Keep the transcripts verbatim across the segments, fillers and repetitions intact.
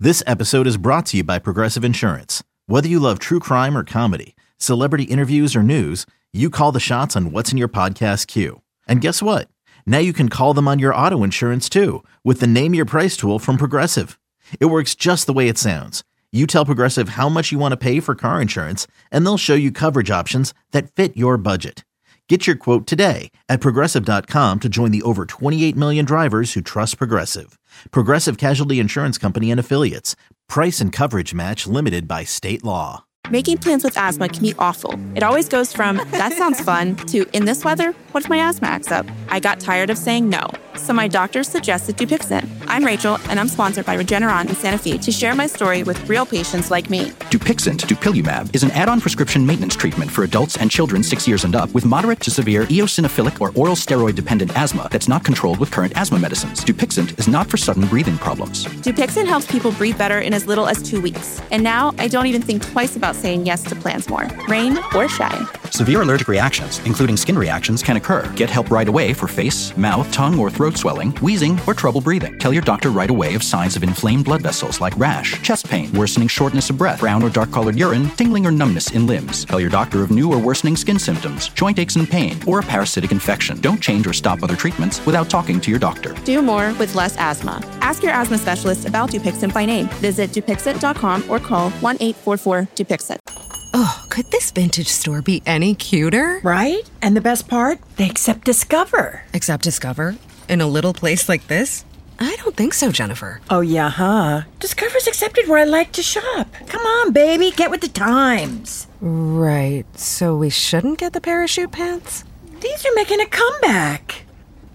This episode is brought to you by Progressive Insurance. Whether you love true crime or comedy, celebrity interviews or news, you call the shots on what's in your podcast queue. And guess what? Now you can call them on your auto insurance too with the Name Your Price tool from Progressive. It works just the way it sounds. You tell Progressive how much you want to pay for car insurance, and they'll show you coverage options that fit your budget. Get your quote today at Progressive dot com to join the over twenty-eight million drivers who trust Progressive. Progressive Casualty Insurance Company and Affiliates. Price and coverage match limited by state law. Making plans with asthma can be awful. It always goes from, that sounds fun, to, in this weather, what if my asthma acts up? I got tired of saying no, so my doctor suggested Dupixent. I'm Rachel, and I'm sponsored by Regeneron in Santa Fe to share my story with real patients like me. Dupixent, dupilumab, is an add-on prescription maintenance treatment for adults and children six years and up with moderate to severe eosinophilic or oral steroid-dependent asthma that's not controlled with current asthma medicines. Dupixent is not for sudden breathing problems. Dupixent helps people breathe better in as little as two weeks. And now I don't even think twice about saying yes to plans more, rain or shine. Severe allergic reactions, including skin reactions, can occur. Get help right away for face, mouth, tongue, or throat swelling, wheezing, or trouble breathing. Tell your doctor right away of signs of inflamed blood vessels like rash, chest pain, worsening shortness of breath, brown or dark-colored urine, tingling or numbness in limbs. Tell your doctor of new or worsening skin symptoms, joint aches and pain, or a parasitic infection. Don't change or stop other treatments without talking to your doctor. Do more with less asthma. Ask your asthma specialist about Dupixent by name. Visit Dupixent dot com or call one eight four four Dupixent. Oh, could this vintage store be any cuter? Right? And the best part? They accept Discover. Accept Discover? In a little place like this? I don't think so, Jennifer. Oh, yeah, huh? Discover's accepted where I like to shop. Come on, baby, get with the times. Right, so we shouldn't get the parachute pants? These are making a comeback.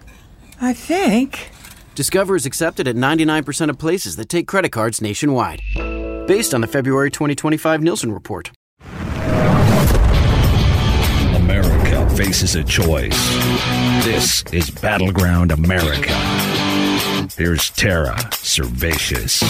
I think. Discover is accepted at ninety-nine percent of places that take credit cards nationwide. Based on the February twenty twenty-five Nielsen report. America faces a choice. This is Battleground America. Here's Tara Servatius.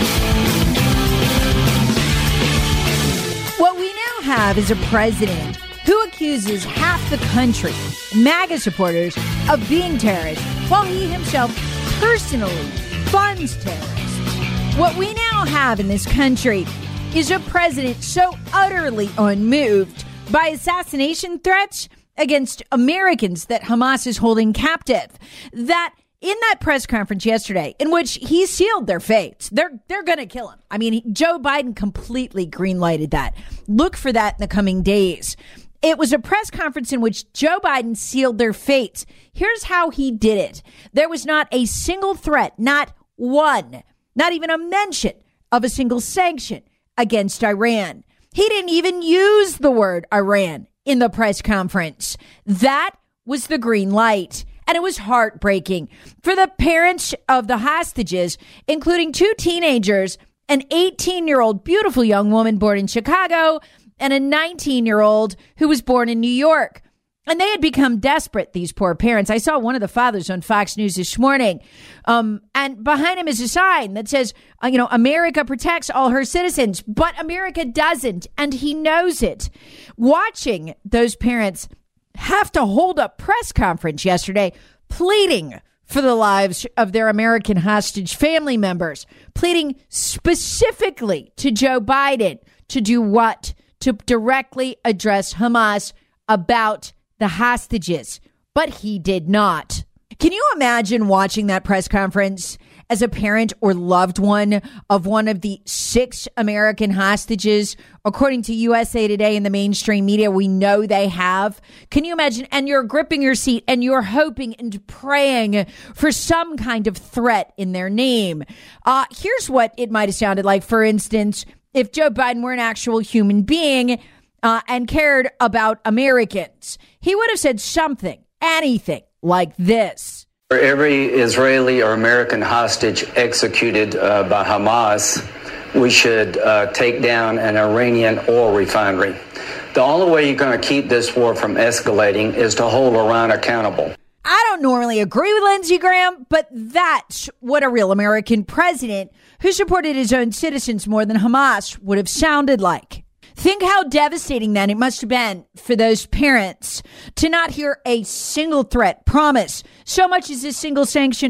What we now have is a president who accuses half the country, MAGA supporters, of being terrorists, while he himself personally funds terrorists. What we now have in this country is a president so utterly unmoved by assassination threats against Americans that Hamas is holding captive that in that press conference yesterday, in which he sealed their fates, they're they're going to kill him. I mean, he, Joe Biden completely greenlighted that. Look for that in the coming days. It was a press conference in which Joe Biden sealed their fates. Here's how he did it. There was not a single threat, not one, not even a mention of a single sanction against Iran. He didn't even use the word Iran in the press conference. That was the green light. And it was heartbreaking for the parents of the hostages, including two teenagers, an eighteen-year-old beautiful young woman born in Chicago, and a nineteen-year-old who was born in New York. And they had become desperate, these poor parents. I saw one of the fathers on Fox News this morning. Um, and behind him is a sign that says, uh, you know, America protects all her citizens, but America doesn't. And he knows it. Watching those parents have to hold a press conference yesterday pleading for the lives of their American hostage family members, pleading specifically to Joe Biden to do what? To directly address Hamas about the hostages. But he did not. Can you imagine watching that press conference as a parent or loved one of one of the six American hostages, according to U S A Today and the mainstream media, we know they have? Can you imagine? And you're gripping your seat and you're hoping and praying for some kind of threat in their name. Uh, here's what it might have sounded like, for instance, if Joe Biden were an actual human being uh, and cared about Americans. He would have said something, anything like this. For every Israeli or American hostage executed uh, by Hamas, we should uh, take down an Iranian oil refinery. The only way you're going to keep this war from escalating is to hold Iran accountable. I don't normally agree with Lindsey Graham, but that's what a real American president who supported his own citizens more than Hamas would have sounded like. Think how devastating then it must have been for those parents to not hear a single threat, promise, so much as a single sanction,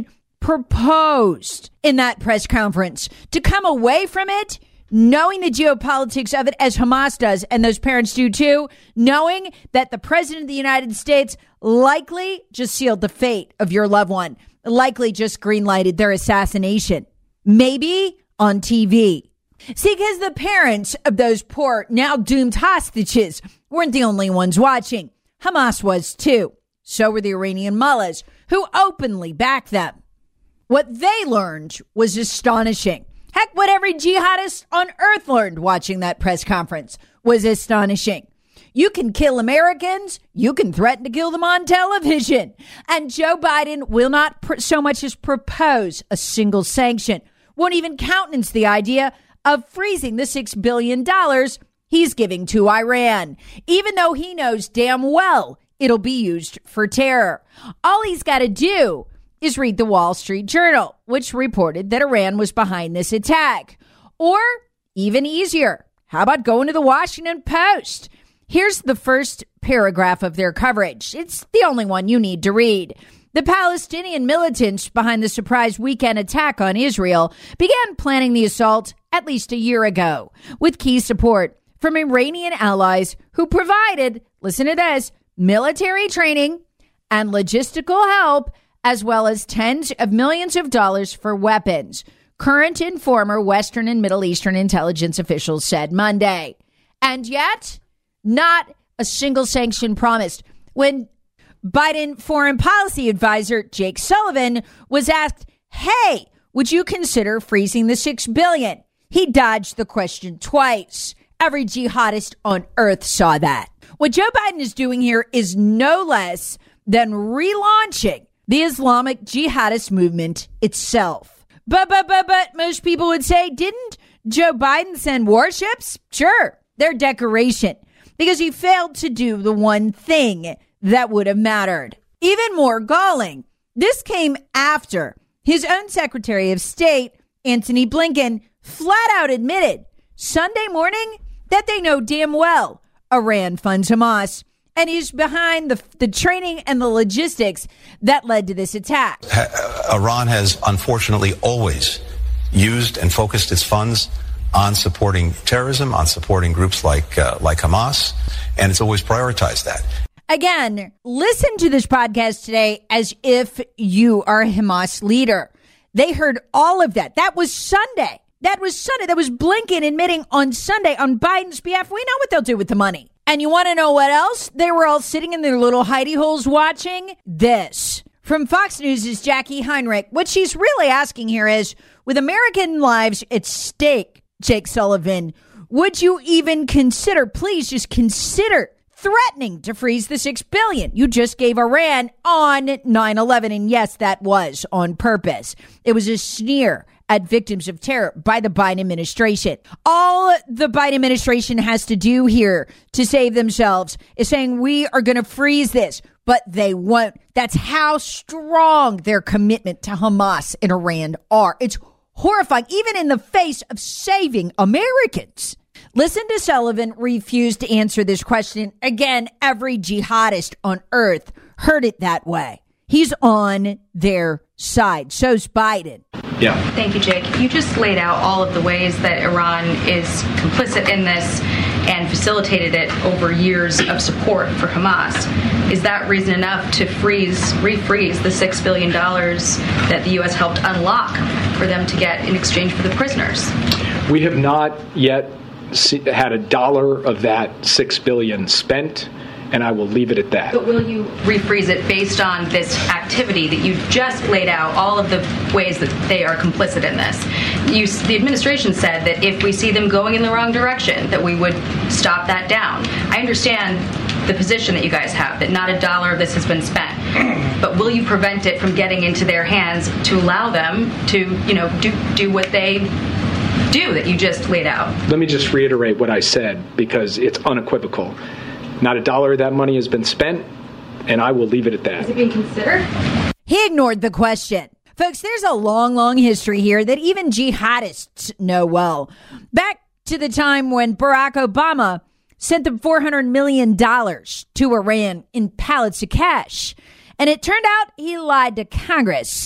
proposed in that press conference. To come away from it, knowing the geopolitics of it as Hamas does, and those parents do too, knowing that the president of the United States likely just sealed the fate of your loved one, likely just greenlighted their assassination, maybe on T V. See, because the parents of those poor, now doomed hostages weren't the only ones watching. Hamas was too. So were the Iranian mullahs, who openly backed them. What they learned was astonishing. Heck, what every jihadist on earth learned watching that press conference was astonishing. You can kill Americans. You can threaten to kill them on television. And Joe Biden will not pr- so much as propose a single sanction. Won't even countenance the idea of freezing the six billion dollars he's giving to Iran, even though he knows damn well it'll be used for terror. All he's got to do is read the Wall Street Journal, which reported that Iran was behind this attack. Or, even easier, how about going to the Washington Post? Here's the first paragraph of their coverage. It's the only one you need to read. The Palestinian militants behind the surprise weekend attack on Israel began planning the assault at least a year ago, with key support from Iranian allies who provided, listen to this, military training and logistical help, as well as tens of millions of dollars for weapons, current and former Western and Middle Eastern intelligence officials said Monday. And yet, not a single sanction promised. When Biden foreign policy advisor Jake Sullivan was asked, hey, would you consider freezing the six billion dollars? He dodged the question twice. Every jihadist on earth saw that. What Joe Biden is doing here is no less than relaunching the Islamic jihadist movement itself. But, but, but, but, most people would say, didn't Joe Biden send warships? Sure, they're decoration, because he failed to do the one thing that would have mattered. Even more galling, this came after his own Secretary of State, Antony Blinken, flat out admitted Sunday morning that they know damn well Iran funds Hamas and is behind the the training and the logistics that led to this attack. Iran has unfortunately always used and focused its funds on supporting terrorism, on supporting groups like uh, like Hamas, and it's always prioritized that. Again, listen to this podcast today as if you are a Hamas leader. They heard all of that. That was Sunday. That was Sunday. That was Blinken admitting on Sunday on Biden's behalf. We know what they'll do with the money. And you want to know what else? They were all sitting in their little hidey holes watching this. From Fox News' Jackie Heinrich. What she's really asking here is, with American lives at stake, Jake Sullivan, would you even consider, please just consider threatening to freeze the six billion dollars you just gave Iran on nine eleven? And yes, that was on purpose. It was a sneer at victims of terror by the Biden administration. All the Biden administration has to do here to save themselves is saying we are going to freeze this, but they won't. That's how strong their commitment to Hamas and Iran are. It's horrifying, even in the face of saving Americans. Listen to Sullivan refuse to answer this question. Again, every jihadist on earth heard it that way. He's on their side. So's Biden. Yeah. Thank you, Jake. You just laid out all of the ways that Iran is complicit in this and facilitated it over years of support for Hamas. Is that reason enough to freeze, refreeze the six billion dollars that the U S helped unlock for them to get in exchange for the prisoners? We have not yet had a dollar of that six billion dollars spent, and I will leave it at that. But will you refreeze it based on this activity that you just laid out, all of the ways that they are complicit in this? You, the administration said that if we see them going in the wrong direction, that we would stop that down. I understand the position that you guys have, that not a dollar of this has been spent. But will you prevent it from getting into their hands to allow them to, you know, do do what they do that you just laid out? Let me just reiterate what I said, because it's unequivocal. Not a dollar of that money has been spent, and I will leave it at that. Is it being considered? He ignored the question. Folks, there's a long, long history here that even jihadists know well. Back to the time when Barack Obama sent them four hundred million dollars to Iran in pallets of cash. And it turned out he lied to Congress.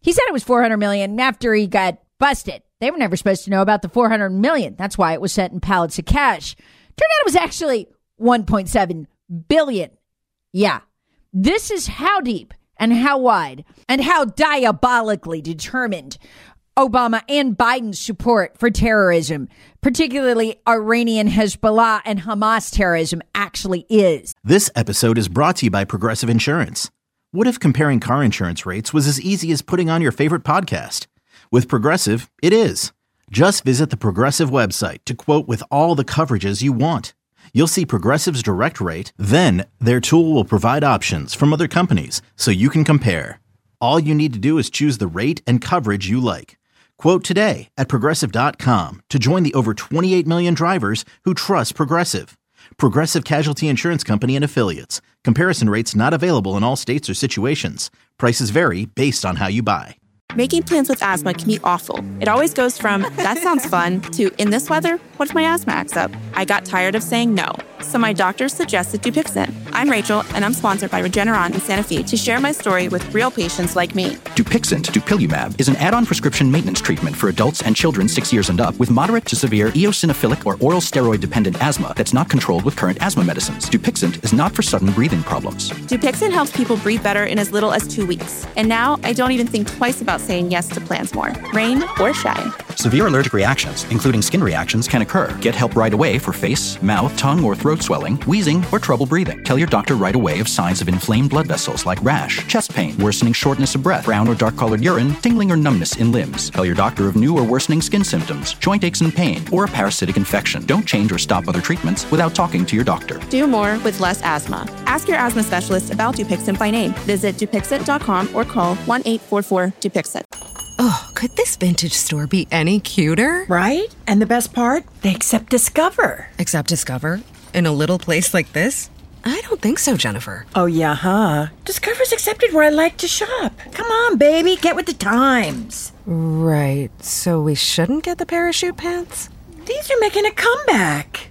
He said it was four hundred million after he got busted. They were never supposed to know about the four hundred million. That's why it was sent in pallets of cash. Turned out it was actually one point seven billion. Yeah. This is how deep and how wide and how diabolically determined Obama and Biden's support for terrorism, particularly Iranian Hezbollah and Hamas terrorism, actually is. This episode is brought to you by Progressive Insurance. What if comparing car insurance rates was as easy as putting on your favorite podcast? With Progressive, it is. Just visit the Progressive website to quote with all the coverages you want. You'll see Progressive's direct rate, then their tool will provide options from other companies so you can compare. All you need to do is choose the rate and coverage you like. Quote today at Progressive dot com to join the over twenty-eight million drivers who trust Progressive. Progressive Casualty Insurance Company and Affiliates. Comparison rates not available in all states or situations. Prices vary based on how you buy. Making plans with asthma can be awful. It always goes from, that sounds fun, to, in this weather, what if my asthma acts up? I got tired of saying no, so my doctor suggested Dupixent. I'm Rachel, and I'm sponsored by Regeneron in Santa Fe to share my story with real patients like me. Dupixent, dupilumab, is an add-on prescription maintenance treatment for adults and children six years and up with moderate to severe eosinophilic or oral steroid-dependent asthma that's not controlled with current asthma medicines. Dupixent is not for sudden breathing problems. Dupixent helps people breathe better in as little as two weeks. And now I don't even think twice about saying yes to plans more, rain or shine. Severe allergic reactions, including skin reactions, can occur. Get help right away for face, mouth, tongue, or throat swelling, wheezing, or trouble breathing. Tell your doctor right away of signs of inflamed blood vessels like rash, chest pain, worsening shortness of breath, brown or dark-colored urine, tingling or numbness in limbs. Tell your doctor of new or worsening skin symptoms, joint aches and pain, or a parasitic infection. Don't change or stop other treatments without talking to your doctor. Do more with less asthma. Ask your asthma specialist about Dupixent by name. Visit Dupixent dot com or call one eight four four Dupixent. Oh, could this vintage store be any cuter? Right? And the best part? They accept Discover. Accept Discover? In a little place like this? I don't think so, Jennifer. Oh, yeah, huh? Discover's accepted where I like to shop. Come on, baby, get with the times. Right, so we shouldn't get the parachute pants? These are making a comeback.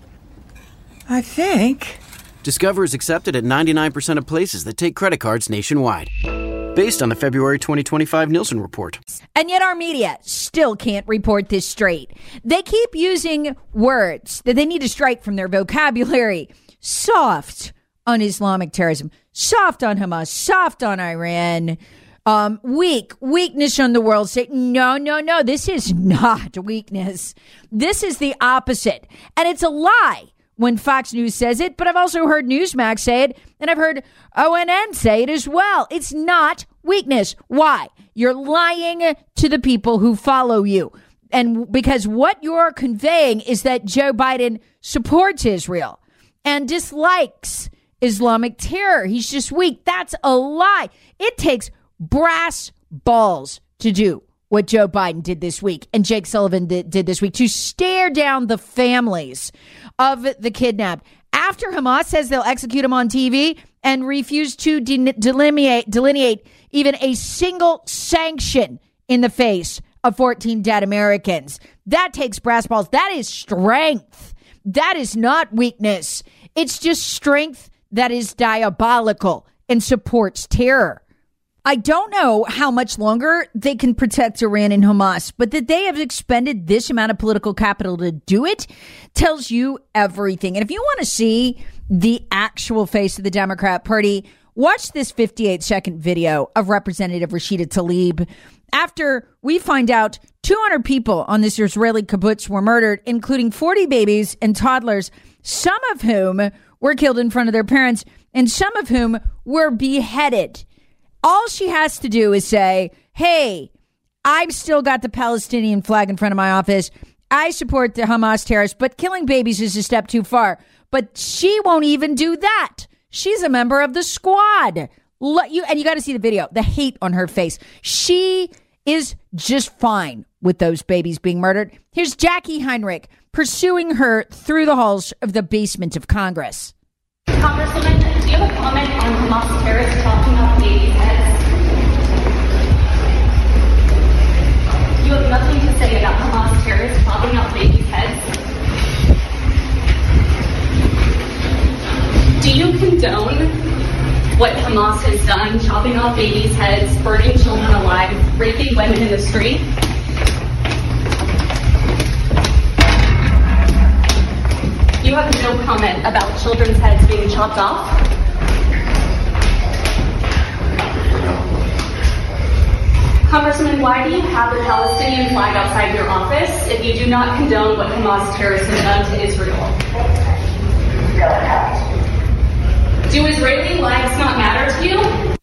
I think. Discover is accepted at ninety-nine percent of places that take credit cards nationwide. Based on the February twenty twenty-five Nielsen report. And yet our media still can't report this straight. They keep using words that they need to strike from their vocabulary. Soft on Islamic terrorism, soft on Hamas, soft on Iran, um, weak, weakness on the world state. No, no, no, this is not weakness. This is the opposite. And it's a lie when Fox News says it, but I've also heard Newsmax say it, and I've heard O N N say it as well. It's not weakness. Why? You're lying to the people who follow you. And because what you're conveying is that Joe Biden supports Israel and dislikes Islamic terror. He's just weak. That's a lie. It takes brass balls to do what Joe Biden did this week and Jake Sullivan did, did this week, to stare down the families of the kidnapped after Hamas says they'll execute them on T V and refuse to de- delineate, delineate even a single sanction in the face of fourteen dead Americans. That takes brass balls. That is strength. That is not weakness. It's just strength that is diabolical and supports terror. I don't know how much longer they can protect Iran and Hamas, but that they have expended this amount of political capital to do it tells you everything. And if you want to see the actual face of the Democrat Party, watch this fifty-eight second video of Representative Rashida Tlaib after we find out two hundred people on this Israeli kibbutz were murdered, including forty babies and toddlers, some of whom were killed in front of their parents and some of whom were beheaded. All she has to do is say, hey, I've still got the Palestinian flag in front of my office. I support the Hamas terrorists, but killing babies is a step too far. But she won't even do that. She's a member of the squad. Let you, and you got to see the video, the hate on her face. She is just fine with those babies being murdered. Here's Jackie Heinrich pursuing her through the halls of the basement of Congress. Congresswoman, do you have a comment on Hamas terrorists talking about babies' heads? You have nothing to say about Hamas terrorists talking about babies' heads? Do you condone what Hamas has done, chopping off babies' heads, burning children alive, raping women in the street. You have no comment about children's heads being chopped off? Congressman, why do you have the Palestinian flag outside your office if you do not condone what Hamas terrorists have done to Israel? Do Israeli lives not matter to you?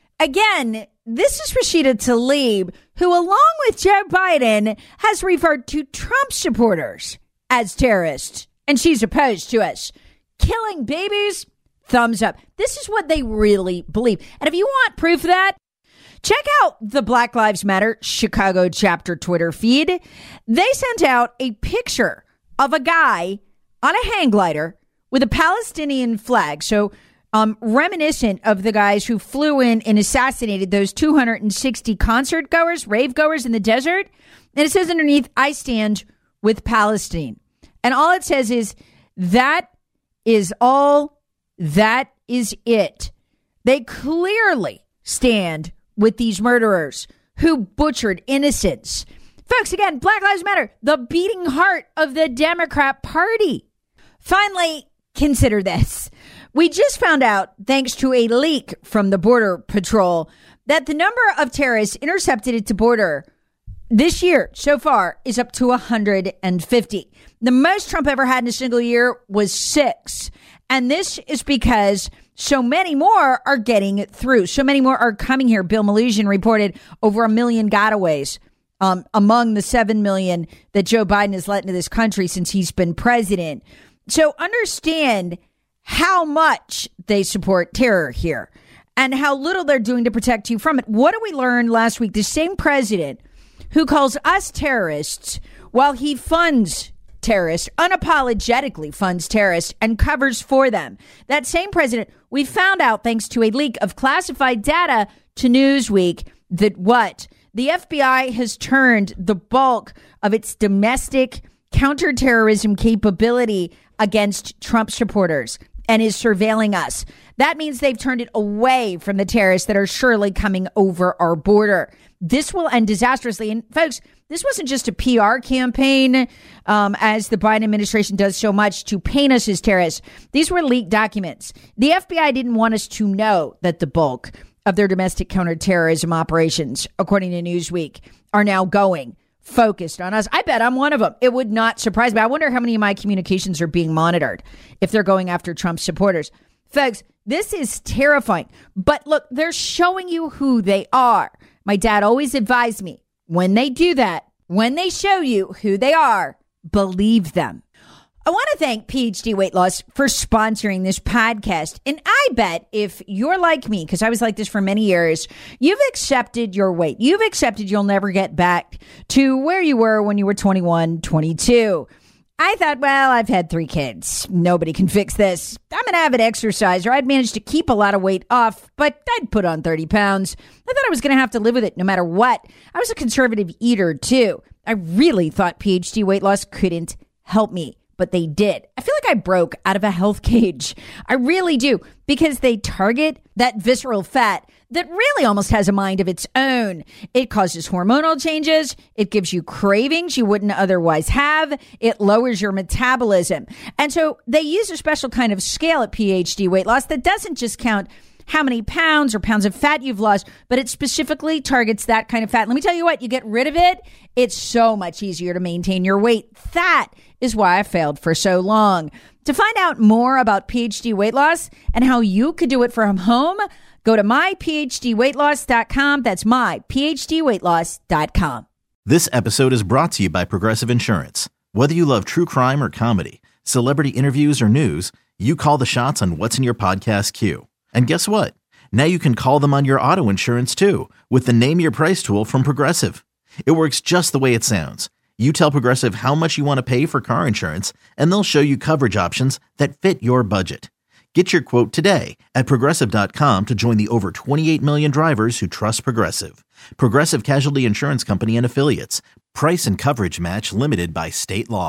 Again, this is Rashida Tlaib, who, along with Joe Biden, has referred to Trump supporters as terrorists. And she's opposed to us killing babies. Thumbs up. This is what they really believe. And if you want proof of that, check out the Black Lives Matter Chicago chapter Twitter feed. They sent out a picture of a guy on a hang glider with a Palestinian flag. So um, reminiscent of the guys who flew in and assassinated those two hundred sixty concert goers, rave goers in the desert. And it says underneath, I stand with Palestine. And all it says is, that is all, that is it. They clearly stand with these murderers who butchered innocents. Folks, again, Black Lives Matter, the beating heart of the Democrat Party. Finally, consider this. We just found out, thanks to a leak from the Border Patrol, that the number of terrorists intercepted at the border this year so far is up to one hundred fifty. The most Trump ever had in a single year was six. And this is because so many more are getting through. So many more are coming here. Bill Malusian reported over a million gotaways um, among the seven million that Joe Biden has let into this country since he's been president. So understand how much they support terror here and how little they're doing to protect you from it. What did we learn last week? The same president who calls us terrorists while he funds terrorists, unapologetically funds terrorists and covers for them. That same president, we found out thanks to a leak of classified data to Newsweek that what? The F B I has turned the bulk of its domestic counterterrorism capability against Trump supporters and is surveilling us. That means they've turned it away from the terrorists that are surely coming over our border. This will end disastrously. And folks, this wasn't just a P R campaign, um, as the Biden administration does so much to paint us as terrorists. These were leaked documents. The F B I didn't want us to know that the bulk of their domestic counterterrorism operations, according to Newsweek, are now going focused on us. I bet I'm one of them. It would not surprise me. I wonder how many of my communications are being monitored if they're going after Trump supporters. Folks, this is terrifying. But look, they're showing you who they are. My dad always advised me, when they do that, when they show you who they are, believe them. I want to thank P H D Weight Loss for sponsoring this podcast. And I bet if you're like me, because I was like this for many years, you've accepted your weight. You've accepted you'll never get back to where you were when you were twenty-one, twenty-two. I thought, well, I've had three kids. Nobody can fix this. I'm an avid exerciser. I'd managed to keep a lot of weight off, but I'd put on thirty pounds. I thought I was going to have to live with it no matter what. I was a conservative eater, too. I really thought P H D Weight Loss couldn't help me, but they did. I feel like I broke out of a health cage. I really do, because they target that visceral fat that really almost has a mind of its own. It causes hormonal changes. It gives you cravings you wouldn't otherwise have. It lowers your metabolism. And so they use a special kind of scale at P H D Weight Loss that doesn't just count how many pounds or pounds of fat you've lost, but it specifically targets that kind of fat. Let me tell you what, you get rid of it, it's so much easier to maintain your weight. That is why I failed for so long. To find out more about P H D Weight Loss and how you could do it from home, go to my p h d weight loss dot com. That's my p h d weight loss dot com. This episode is brought to you by Progressive Insurance. Whether you love true crime or comedy, celebrity interviews or news, you call the shots on what's in your podcast queue. And guess what? Now you can call them on your auto insurance too with the Name Your Price tool from Progressive. It works just the way it sounds. You tell Progressive how much you want to pay for car insurance, and they'll show you coverage options that fit your budget. Get your quote today at progressive dot com to join the over twenty-eight million drivers who trust Progressive. Progressive Casualty Insurance Company and Affiliates. Price and coverage match limited by state law.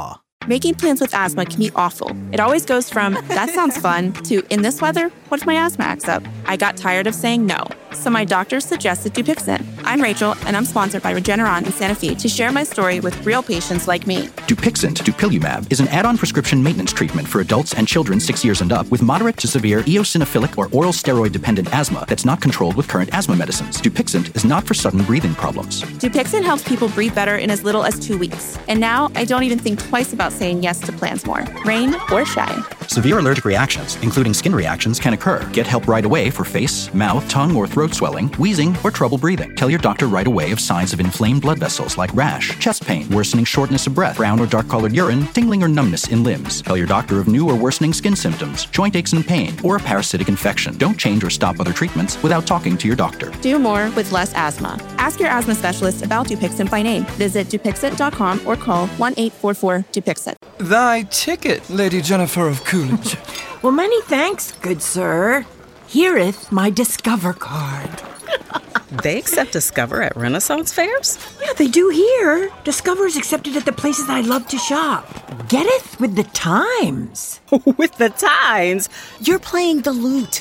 Making plans with asthma can be awful. It always goes from, that sounds fun, to, in this weather, what if my asthma acts up? I got tired of saying no, so my doctor suggested Dupixent. I'm Rachel, and I'm sponsored by Regeneron in Santa Fe to share my story with real patients like me. Dupixent, dupilumab, is an add-on prescription maintenance treatment for adults and children six years and up with moderate to severe eosinophilic or oral steroid-dependent asthma that's not controlled with current asthma medicines. Dupixent is not for sudden breathing problems. Dupixent helps people breathe better in as little as two weeks. And now I don't even think twice about saying yes to plans more, rain or shine. Severe allergic reactions, including skin reactions, can occur. Get help right away for face, mouth, tongue, or throat swelling, wheezing, or trouble breathing. Tell your doctor right away of signs of inflamed blood vessels like rash, chest pain, worsening shortness of breath, brown or dark-colored urine, tingling or numbness in limbs. Tell your doctor of new or worsening skin symptoms, joint aches and pain, or a parasitic infection. Don't change or stop other treatments without talking to your doctor. Do more with less asthma. Ask your asthma specialist about Dupixent by name. Visit Dupixent dot com or call one eight four four Dupixent. Thy ticket, Lady Jennifer of Coolidge. Well, many thanks, good sir. Here'th my Discover card. They accept Discover at Renaissance fairs? Yeah, they do here. Discover is accepted at the places I love to shop. Getteth with the times. With the times? You're playing the lute.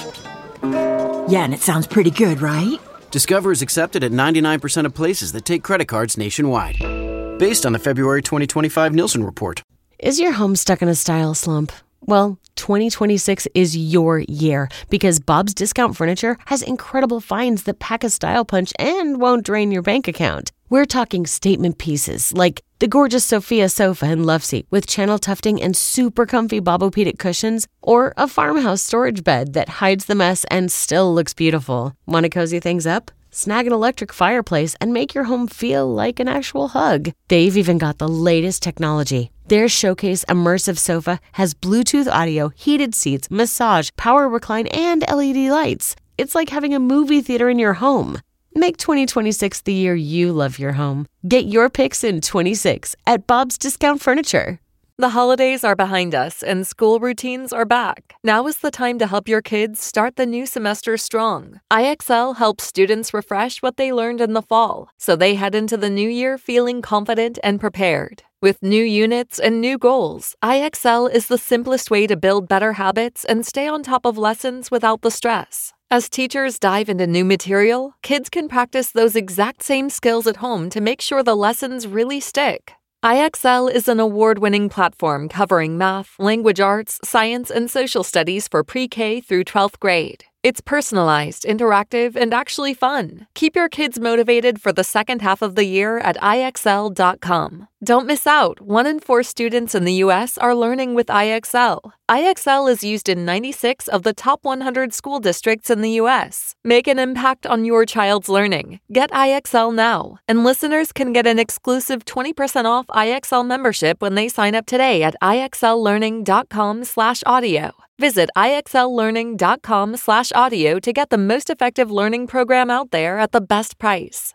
Yeah, and it sounds pretty good, right? Discover is accepted at ninety-nine percent of places that take credit cards nationwide. Based on the February twenty twenty-five Nielsen report. Is your home stuck in a style slump? Well, twenty twenty-six is your year because Bob's Discount Furniture has incredible finds that pack a style punch and won't drain your bank account. We're talking statement pieces like the gorgeous Sophia sofa and love seat with channel tufting and super comfy Bobopedic cushions, or a farmhouse storage bed that hides the mess and still looks beautiful. Want to cozy things up? Snag an electric fireplace and make your home feel like an actual hug. They've even got the latest technology. Their Showcase Immersive Sofa has Bluetooth audio, heated seats, massage, power recline, and L E D lights. It's like having a movie theater in your home. Make twenty twenty-six the year you love your home. Get your picks in twenty-six at Bob's Discount Furniture. The holidays are behind us and school routines are back. Now is the time to help your kids start the new semester strong. I X L helps students refresh what they learned in the fall, so they head into the new year feeling confident and prepared. With new units and new goals, I X L is the simplest way to build better habits and stay on top of lessons without the stress. As teachers dive into new material, kids can practice those exact same skills at home to make sure the lessons really stick. I X L is an award-winning platform covering math, language arts, science, and social studies for pre-K through twelfth grade. It's personalized, interactive, and actually fun. Keep your kids motivated for the second half of the year at I X L dot com. Don't miss out. One in four students in the U S are learning with I X L. I X L is used in ninety-six of the top one hundred school districts in the U S. Make an impact on your child's learning. Get I X L now. And listeners can get an exclusive twenty percent off I X L membership when they sign up today at I X L learning dot com slash audio. Visit I X L learning dot com slash audio to get the most effective learning program out there at the best price.